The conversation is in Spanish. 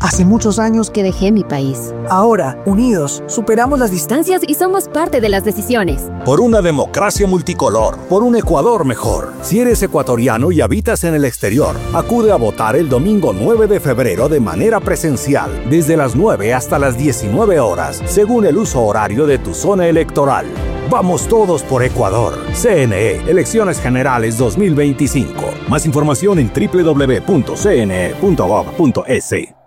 Hace muchos años que dejé mi país. Ahora, unidos, superamos las distancias Y somos parte de las decisiones. Por una democracia multicolor, por un Ecuador mejor. Si eres ecuatoriano y habitas en el exterior, acude a votar el domingo 9 de febrero de manera presencial, desde las 9 hasta las 19 horas, según el uso horario de tu zona electoral. Vamos todos por Ecuador. CNE, Elecciones Generales 2025. Más información en www.cne.gov.es.